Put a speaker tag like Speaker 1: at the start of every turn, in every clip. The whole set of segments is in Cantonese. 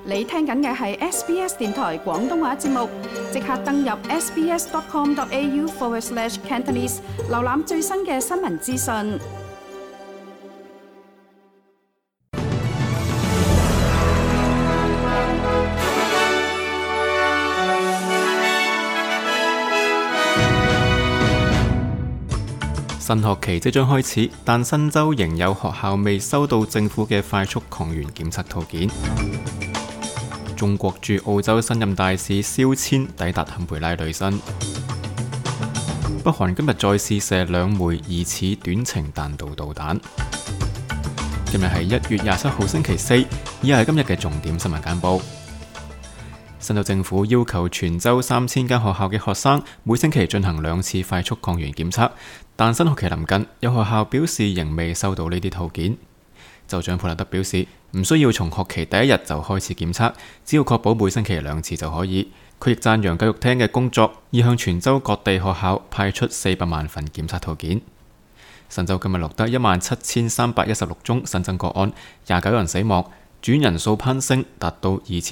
Speaker 1: 你聽緊嘅係 SBS 電台廣東話節目，即刻登入 sbs.com.au/Cantonese 瀏覽最新嘅新聞資訊。
Speaker 2: 新學期即將開始，但新州仍有學校未收到政府嘅快速抗原檢測套件。中國駐澳洲新任大使肖千抵達坎培拉履新。北韓今日再試射2枚疑似短程彈道導彈。今日係1月27號星期四，以下係今日嘅重點新聞簡報。新州政府要求全州3000間學校嘅學生每星期進行2次快速抗原檢測，但新學期臨近，有學校表示仍未收到呢啲套件。州長普蘭德表示，唔需要從學期第一日就開始檢測，只要確保每星期2次就可以。佢亦讚揚教育廳嘅工作，已向全州各地學校派出400萬份檢測套件。新州今日錄得17316宗新增個案，29人死亡，住院人數攀升達到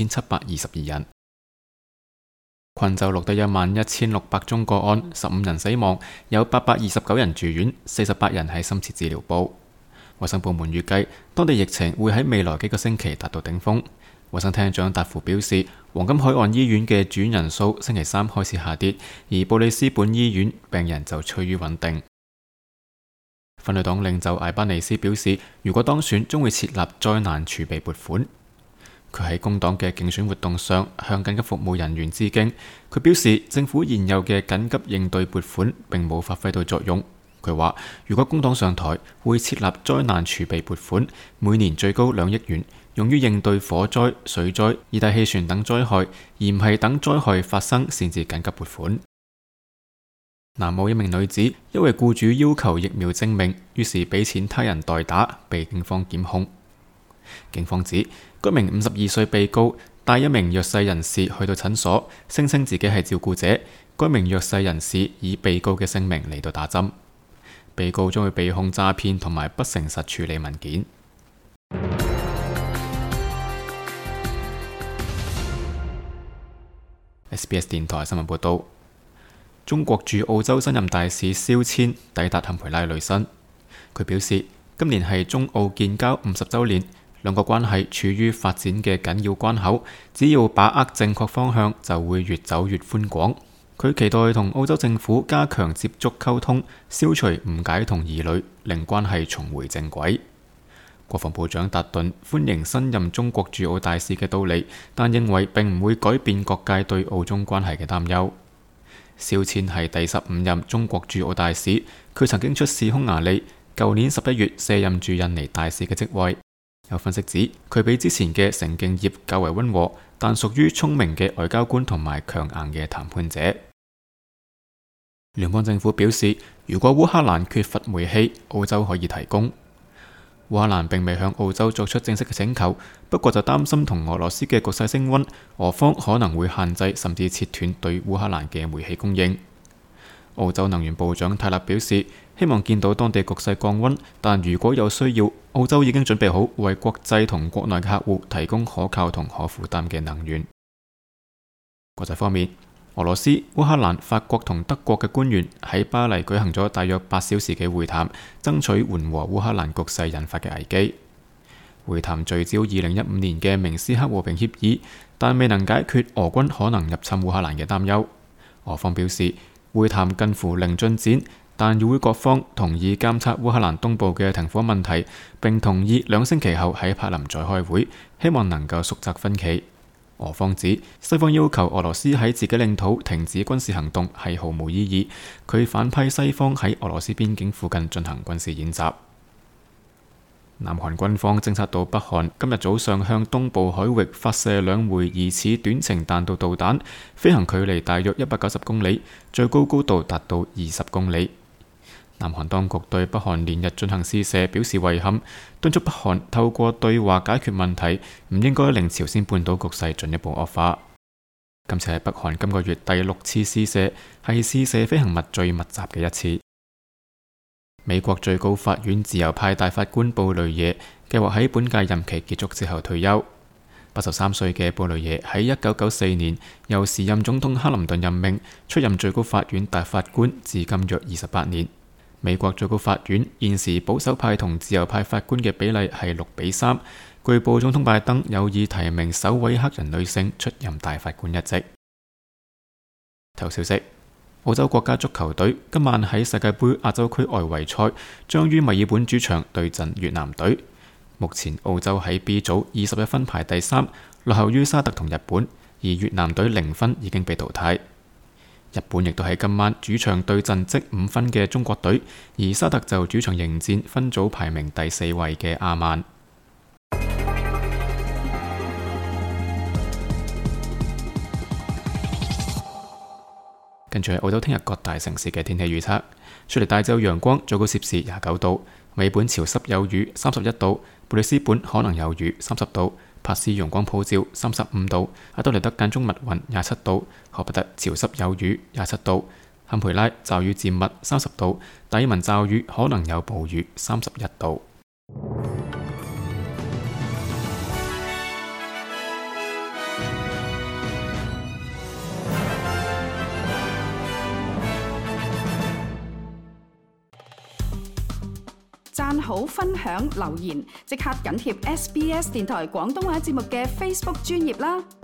Speaker 2: 2722人。昆州錄得11600宗個案，15人死亡，有829人住院，48人喺深切治療部。衛生部門預計當地疫情會喺未來幾個星期達到頂峰。衛生廳長達芙表示，黃金海岸醫院嘅住院人數星期3開始下跌，而布里斯本醫院病人就趨於穩定。反對黨領袖艾班尼斯表示，如果當選，將會設立災難儲備撥款。佢喺工黨嘅競選活動上向緊急服務人員致敬。佢表示，政府現有嘅緊急應對撥款並冇發揮到作用。佢話，如果工黨上台，會設立災難儲備撥款，每年最高2億元，用於應對火災、水災、熱帶氣旋等災害，而唔係等災害發生先至緊急撥款。南澳一名女子因為僱主要求疫苗證明，於是俾錢他人代打，被警方檢控。警方指，該名52歲被告帶一名弱勢人士去到診所，聲稱自己係照顧者。該名弱勢人士以被告嘅姓名嚟到打針。被告將會被控詐騙同埋不誠實處理文件。SBS 電台新聞報道，中國駐澳洲新任大使肖千抵達坎培拉履新。佢表示，今年係中澳建交50週年，兩國關係處於發展嘅緊要關口，只要把握正確方向，就會越走越寬廣。佢期待同澳洲政府加強接觸溝通，消除誤解同疑慮，令關係重回正軌。國防部長達頓歡迎新任中國駐澳大使嘅到嚟，但認為並唔會改變各界對澳中關係嘅擔憂。肖千係第15任中國駐澳大使，佢曾經出使匈牙利，舊年11月卸任駐印尼大使嘅職位。有分析指，佢比之前嘅成敬業較為溫和，但屬於聰明嘅外交官同埋強硬嘅談判者。聯邦政府表示，如果烏克蘭缺乏煤氣，澳洲可以提供。烏克蘭並未向澳洲作出正式嘅請求，不過就擔心同俄羅斯嘅局勢升溫，俄方可能會限制甚至切斷對烏克蘭嘅煤氣供應。澳洲能源部長泰勒表示，希望見到當地局勢降溫，但如果有需要，澳洲已經準備好為國際同國內客戶提供可靠同可負擔嘅能源。國際方面，俄羅斯、烏克蘭、法國同德國嘅官員喺巴黎舉行咗大約8小時嘅會談，爭取緩和烏克蘭局勢引發嘅危機。會談聚焦2015年嘅明斯克和平協議，但未能解決俄軍可能入侵烏克蘭嘅擔憂。俄方表示，會談近乎零進展，但與會各方同意監測烏克蘭東部嘅停火問題，並同意2星期後喺柏林再開會，希望能夠縮窄分歧。俄方指，西方要求俄羅斯喺自己領土停止軍事行動係毫無意義，佢反批西方喺俄羅斯邊境附近進行軍事演習。南韓軍方偵察到北韓今日早上向東部海域發射2枚疑似短程彈道導彈，飛行距離大約190公里，最高高度達到20公里。南韓當局對北韓連日進行試射表示遺憾，敦促北韓透過對話解決問題，唔應該令朝鮮半島局勢進一步惡化。今次係北韓今個月第6次試射，係試射飛行物最密集嘅一次。美國最高法院自由派大法官布雷耶計劃喺本屆任期結束之後退休。 83歲嘅布雷耶喺1994年由時任總統克林頓任命，出任最高法院大法官，至今約28年。美國最高法院現時保守派同自由派法官嘅比例係6:3。據報總統拜登有意提名首位黑人女性出任大法官一職。頭消息：澳洲國家足球隊今晚喺世界盃亞洲區外圍賽將於墨爾本主場對陣越南隊。目前澳洲喺 B 組21分排第3，落後於沙特同日本，而越南隊0分已經被淘汰。日本亦都喺今晚主場對陣積5分嘅中國隊，而沙特就主場迎戰分組排名第4位嘅阿曼。跟住係澳洲聽日各大城市嘅天氣預測：雪梨大晝陽光，最高攝氏29度；美本潮濕有雨31度；布里斯本可能有雨30度；珀斯陽光普照35度；阿德萊德間中密雲27度；荷伯特潮濕有雨27度；坎培拉驟雨漸密30度；達爾文驟雨可能有暴雨31度。
Speaker 1: 讚好、分享、留言，即刻緊貼SBS 電台廣東話節目嘅 Facebook 專頁啦！